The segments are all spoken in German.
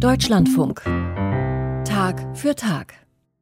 Deutschlandfunk. Tag für Tag.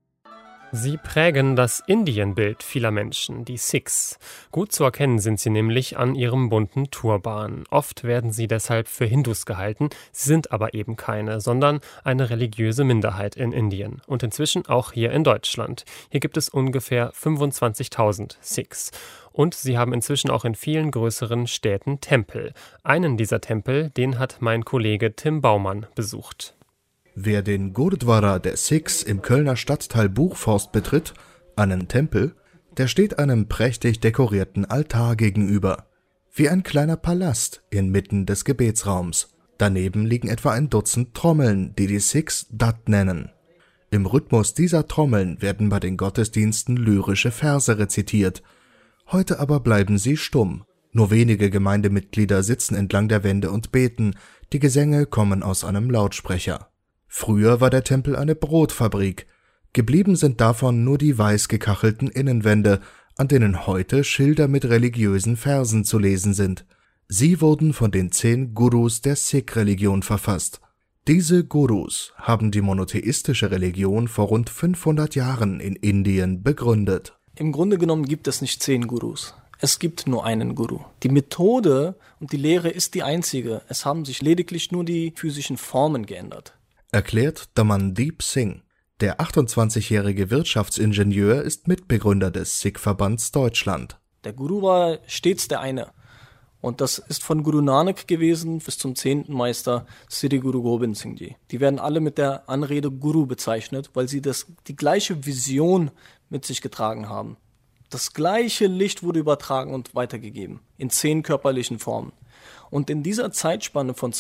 Sie prägen das Indienbild vieler Menschen, die Sikhs. Gut zu erkennen sind sie nämlich an ihrem bunten Turban. Oft werden sie deshalb für Hindus gehalten, sie sind aber eben keine, sondern eine religiöse Minderheit in Indien. Und inzwischen auch hier in Deutschland. Hier gibt es ungefähr 25.000 Sikhs. Und sie haben inzwischen auch in vielen größeren Städten Tempel. Einen dieser Tempel, den hat mein Kollege Tim Baumann besucht. Wer den Gurdwara der Sikhs im Kölner Stadtteil Buchforst betritt, einen Tempel, der steht einem prächtig dekorierten Altar gegenüber. Wie ein kleiner Palast inmitten des Gebetsraums. Daneben liegen etwa ein Dutzend Trommeln, die Sikhs Dat nennen. Im Rhythmus dieser Trommeln werden bei den Gottesdiensten lyrische Verse rezitiert. Heute aber bleiben sie stumm. Nur wenige Gemeindemitglieder sitzen entlang der Wände und beten. Die Gesänge kommen aus einem Lautsprecher. Früher war der Tempel eine Brotfabrik. Geblieben sind davon nur die weiß gekachelten Innenwände, an denen heute Schilder mit religiösen Versen zu lesen sind. Sie wurden von den 10 Gurus der Sikh-Religion verfasst. Diese Gurus haben die monotheistische Religion vor rund 500 Jahren in Indien begründet. Im Grunde genommen gibt es nicht 10 Gurus. Es gibt nur einen Guru. Die Methode und die Lehre ist die einzige. Es haben sich lediglich nur die physischen Formen geändert. Erklärt Damandeep Singh. Der 28-jährige Wirtschaftsingenieur ist Mitbegründer des Sikh-Verbands Deutschland. Der Guru war stets der eine. Und das ist von Guru Nanak gewesen bis zum 10. Meister Sri Guru Gobind Singh Ji. Die werden alle mit der Anrede Guru bezeichnet, weil sie die gleiche Vision mit sich getragen haben. Das gleiche Licht wurde übertragen und weitergegeben, in 10 körperlichen Formen. Und in dieser Zeitspanne von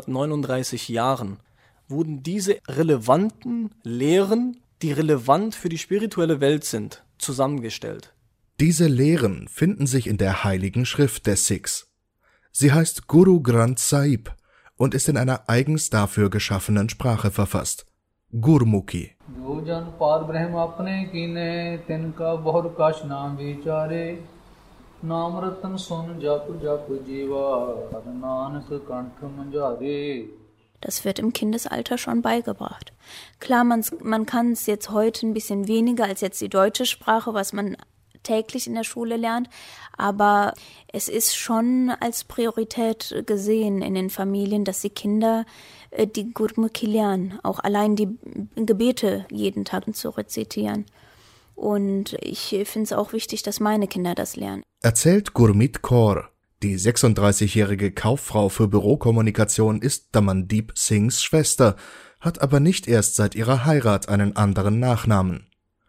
239 Jahren wurden diese relevanten Lehren, die relevant für die spirituelle Welt sind, zusammengestellt. Diese Lehren finden sich in der Heiligen Schrift der Sikhs. Sie heißt Guru Granth Sahib und ist in einer eigens dafür geschaffenen Sprache verfasst, Gurmukhi. Das wird im Kindesalter schon beigebracht. Klar, man kann es jetzt heute ein bisschen weniger als jetzt die deutsche Sprache, was man täglich in der Schule lernt, aber es ist schon als Priorität gesehen in den Familien, dass die Kinder die Gurmukhi lernen, auch allein die Gebete jeden Tag zu rezitieren. Und ich finde es auch wichtig, dass meine Kinder das lernen. Erzählt Gurmeet Kaur. Die 36-jährige Kauffrau für Bürokommunikation ist Damandeep Singhs Schwester, hat aber nicht erst seit ihrer Heirat einen anderen Nachnamen.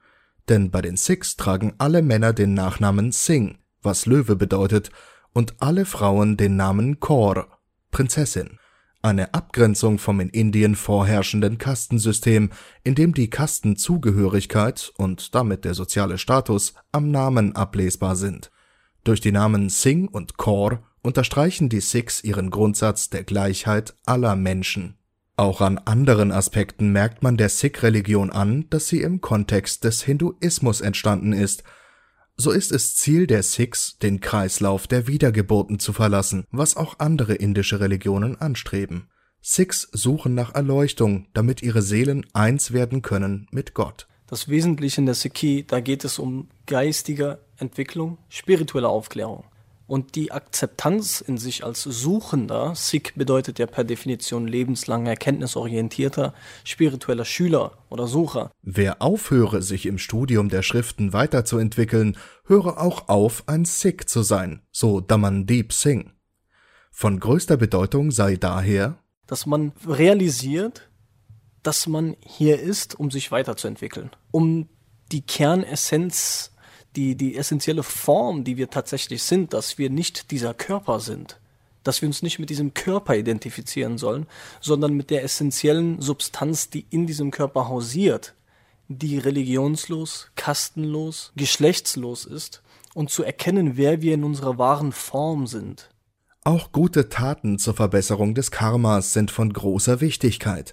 Denn bei den Sikhs tragen alle Männer den Nachnamen Singh, was Löwe bedeutet, und alle Frauen den Namen Kaur, Prinzessin. Eine Abgrenzung vom in Indien vorherrschenden Kastensystem, in dem die Kastenzugehörigkeit und damit der soziale Status am Namen ablesbar sind. Durch die Namen Singh und Kaur unterstreichen die Sikhs ihren Grundsatz der Gleichheit aller Menschen. Auch an anderen Aspekten merkt man der Sikh-Religion an, dass sie im Kontext des Hinduismus entstanden ist. So ist es Ziel der Sikhs, den Kreislauf der Wiedergeburten zu verlassen, was auch andere indische Religionen anstreben. Sikhs suchen nach Erleuchtung, damit ihre Seelen eins werden können mit Gott. Das Wesentliche in der Sikhi, da geht es um geistige Entwicklung, spirituelle Aufklärung. Und die Akzeptanz in sich als Suchender, Sikh bedeutet ja per Definition lebenslang erkenntnisorientierter, spiritueller Schüler oder Sucher. Wer aufhöre, sich im Studium der Schriften weiterzuentwickeln, höre auch auf, ein Sikh zu sein, so Damandeep Singh. Von größter Bedeutung sei daher, dass man realisiert, dass man hier ist, um sich weiterzuentwickeln, um die Kernessenz, die essentielle Form, die wir tatsächlich sind, dass wir nicht dieser Körper sind, dass wir uns nicht mit diesem Körper identifizieren sollen, sondern mit der essentiellen Substanz, die in diesem Körper hausiert, die religionslos, kastenlos, geschlechtslos ist und zu erkennen, wer wir in unserer wahren Form sind. Auch gute Taten zur Verbesserung des Karmas sind von großer Wichtigkeit.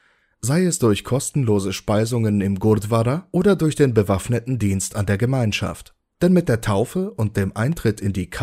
Sei es durch kostenlose Speisungen im Gurdwara oder durch den bewaffneten Dienst an der Gemeinschaft. Denn mit der Taufe und dem Eintritt in die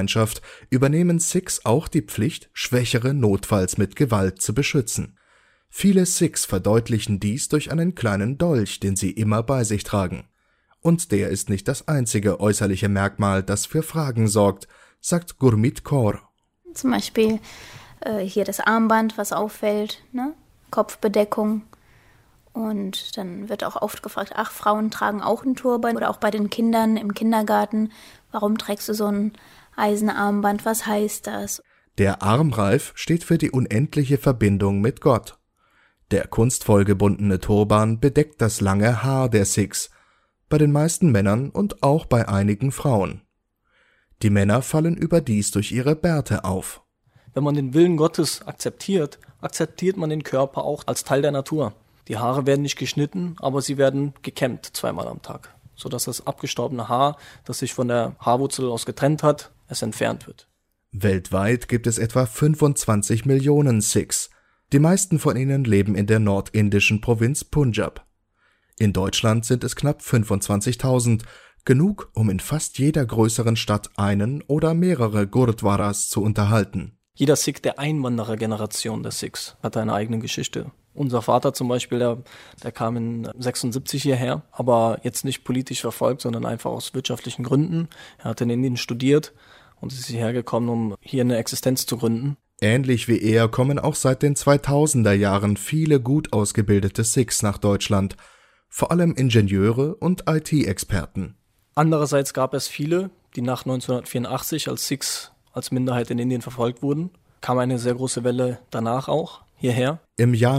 Khalsa-Gemeinschaft übernehmen Sikhs auch die Pflicht, Schwächere notfalls mit Gewalt zu beschützen. Viele Sikhs verdeutlichen dies durch einen kleinen Dolch, den sie immer bei sich tragen. Und der ist nicht das einzige äußerliche Merkmal, das für Fragen sorgt, sagt Gurmeet Kaur. Zum Beispiel hier das Armband, was auffällt, ne? Kopfbedeckung. Und dann wird auch oft gefragt, ach, Frauen tragen auch einen Turban. Oder auch bei den Kindern im Kindergarten, warum trägst du so ein Eisenarmband, was heißt das? Der Armreif steht für die unendliche Verbindung mit Gott. Der kunstvoll gebundene Turban bedeckt das lange Haar der Sikhs, bei den meisten Männern und auch bei einigen Frauen. Die Männer fallen überdies durch ihre Bärte auf. Wenn man den Willen Gottes akzeptiert, akzeptiert man den Körper auch als Teil der Natur. Die Haare werden nicht geschnitten, aber sie werden gekämmt 2-mal am Tag, sodass das abgestorbene Haar, das sich von der Haarwurzel aus getrennt hat, es entfernt wird. Weltweit gibt es etwa 25 Millionen Sikhs. Die meisten von ihnen leben in der nordindischen Provinz Punjab. In Deutschland sind es knapp 25.000, genug, um in fast jeder größeren Stadt einen oder mehrere Gurdwaras zu unterhalten. Jeder Sikh der Einwanderergeneration der Sikhs hat eine eigene Geschichte. Unser Vater zum Beispiel, der kam in 76 hierher, aber jetzt nicht politisch verfolgt, sondern einfach aus wirtschaftlichen Gründen. Er hat in Indien studiert und ist hierher gekommen, um hier eine Existenz zu gründen. Ähnlich wie er kommen auch seit den 2000er Jahren viele gut ausgebildete Sikhs nach Deutschland, vor allem Ingenieure und IT-Experten. Andererseits gab es viele, die nach 1984 als Sikhs als Minderheit in Indien verfolgt wurden. Kam eine sehr große Welle danach auch hierher. Im Jahr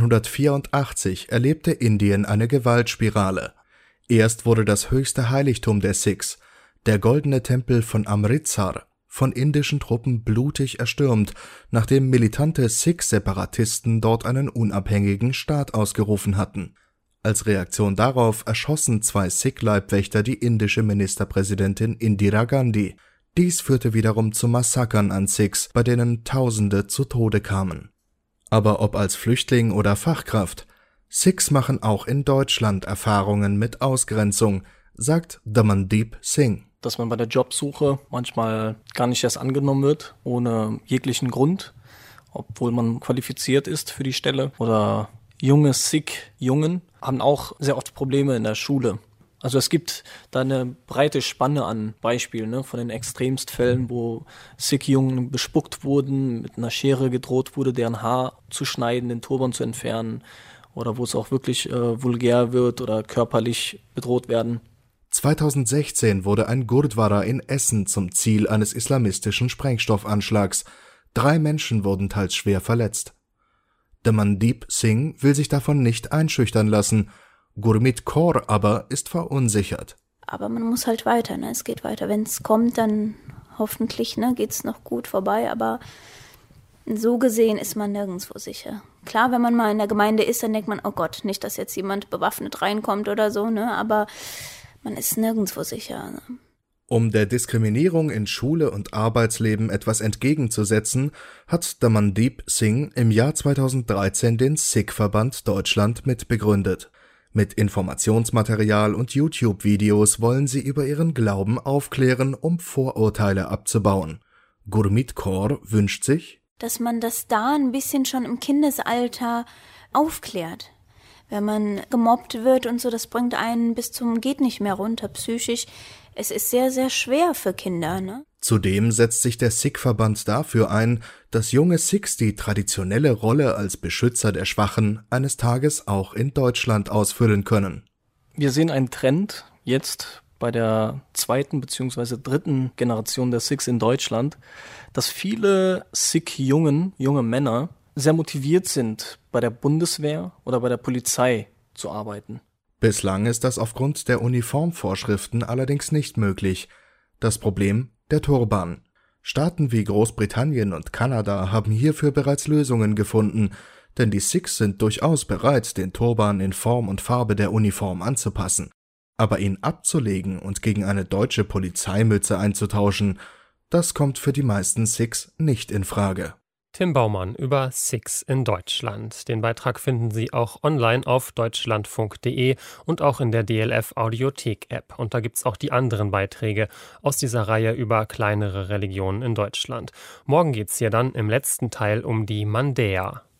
1984 erlebte Indien eine Gewaltspirale. Erst wurde das höchste Heiligtum der Sikhs, der goldene Tempel von Amritsar, von indischen Truppen blutig erstürmt, nachdem militante Sikh-Separatisten dort einen unabhängigen Staat ausgerufen hatten. Als Reaktion darauf erschossen 2 Sikh-Leibwächter die indische Ministerpräsidentin Indira Gandhi. Dies führte wiederum zu Massakern an Sikhs, bei denen Tausende zu Tode kamen. Aber ob als Flüchtling oder Fachkraft, Sikhs machen auch in Deutschland Erfahrungen mit Ausgrenzung, sagt Damandeep Singh. Dass man bei der Jobsuche manchmal gar nicht erst angenommen wird, ohne jeglichen Grund, obwohl man qualifiziert ist für die Stelle. Oder junge Sikh-Jungen haben auch sehr oft Probleme in der Schule. Also es gibt da eine breite Spanne an Beispielen, ne, von den Extremstfällen, wo Sikh-Jungen bespuckt wurden, mit einer Schere gedroht wurde, deren Haar zu schneiden, den Turban zu entfernen, oder wo es auch wirklich vulgär wird oder körperlich bedroht werden. 2016 wurde ein Gurdwara in Essen zum Ziel eines islamistischen Sprengstoffanschlags. 3 Menschen wurden teils schwer verletzt. Damandeep Singh will sich davon nicht einschüchtern lassen. Gurmeet Kaur aber ist verunsichert. Aber man muss halt weiter, ne? Es geht weiter. Wenn es kommt, dann hoffentlich, ne, geht es noch gut vorbei. Aber so gesehen ist man nirgendwo sicher. Klar, wenn man mal in der Gemeinde ist, dann denkt man, oh Gott, nicht, dass jetzt jemand bewaffnet reinkommt oder so, ne? Aber man ist nirgendwo sicher. Ne? Um der Diskriminierung in Schule und Arbeitsleben etwas entgegenzusetzen, hat Damandeep Singh im Jahr 2013 den Sikh-Verband Deutschland mitbegründet. Mit Informationsmaterial und YouTube-Videos wollen sie über ihren Glauben aufklären, um Vorurteile abzubauen. Gurmeet Kaur wünscht sich, dass man das da ein bisschen schon im Kindesalter aufklärt. Wenn man gemobbt wird und so, das bringt einen bis zum geht nicht mehr runter psychisch. Es ist sehr, sehr schwer für Kinder, ne? Zudem setzt sich der Sikh-Verband dafür ein, dass junge Sikhs die traditionelle Rolle als Beschützer der Schwachen eines Tages auch in Deutschland ausfüllen können. Wir sehen einen Trend jetzt bei der 2. bzw. 3. Generation der Sikhs in Deutschland, dass viele junge Männer sehr motiviert sind, bei der Bundeswehr oder bei der Polizei zu arbeiten. Bislang ist das aufgrund der Uniformvorschriften allerdings nicht möglich. Das Problem: der Turban. Staaten wie Großbritannien und Kanada haben hierfür bereits Lösungen gefunden, denn die Sikhs sind durchaus bereit, den Turban in Form und Farbe der Uniform anzupassen. Aber ihn abzulegen und gegen eine deutsche Polizeimütze einzutauschen, das kommt für die meisten Sikhs nicht in Frage. Tim Baumann über Sikhs in Deutschland. Den Beitrag finden Sie auch online auf deutschlandfunk.de und auch in der DLF Audiothek-App. Und da gibt's auch die anderen Beiträge aus dieser Reihe über kleinere Religionen in Deutschland. Morgen geht's hier dann im letzten Teil um die Mandäer.